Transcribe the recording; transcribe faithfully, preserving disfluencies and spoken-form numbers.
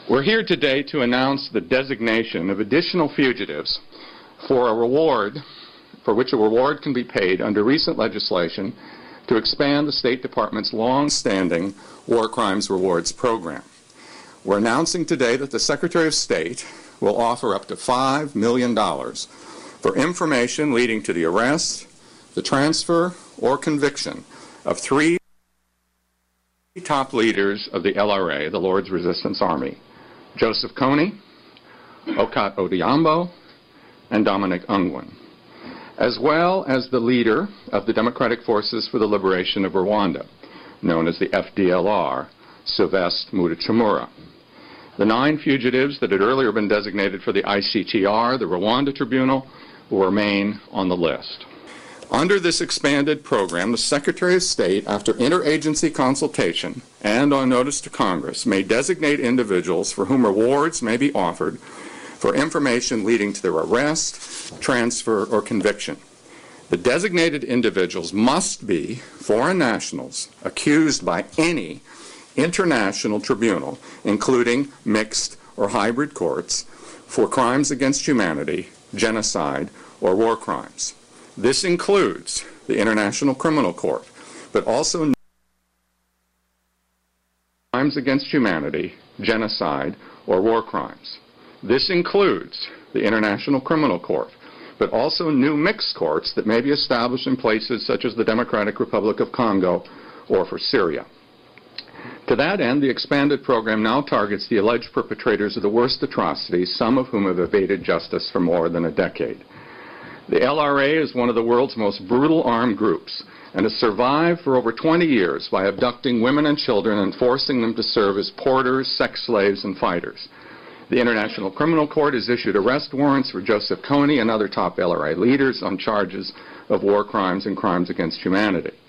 We're here today to announce the designation of additional fugitives for a reward, for which a reward can be paid under recent legislation to expand the State Department's long-standing War Crimes Rewards program. We're announcing today that the Secretary of State will offer up to five million dollars for information leading to the arrest, the transfer, or conviction of three top leaders of the L R A, the Lord's Resistance Army: Joseph Kony, Okot Odhiambo, and Dominic Ongwen, as well as the leader of the Democratic Forces for the Liberation of Rwanda, known as the F D L R, Sylvestre Mudachimura. The nine fugitives that had earlier been designated for the I C T R, the Rwanda Tribunal, will remain on the list. Under this expanded program, the Secretary of State, after interagency consultation and on notice to Congress, may designate individuals for whom rewards may be offered for information leading to their arrest, transfer, or conviction. The designated individuals must be foreign nationals accused by any international tribunal, including mixed or hybrid courts, for crimes against humanity, genocide, or war crimes. This includes the International Criminal Court, but also crimes against humanity, genocide, or war crimes. This includes the International Criminal Court, but also new mixed courts that may be established in places such as the Democratic Republic of Congo or for Syria. To that end, the expanded program now targets the alleged perpetrators of the worst atrocities, some of whom have evaded justice for more than a decade. The L R A is one of the world's most brutal armed groups and has survived for over twenty years by abducting women and children and forcing them to serve as porters, sex slaves, and fighters. The International Criminal Court has issued arrest warrants for Joseph Kony and other top L R A leaders on charges of war crimes and crimes against humanity.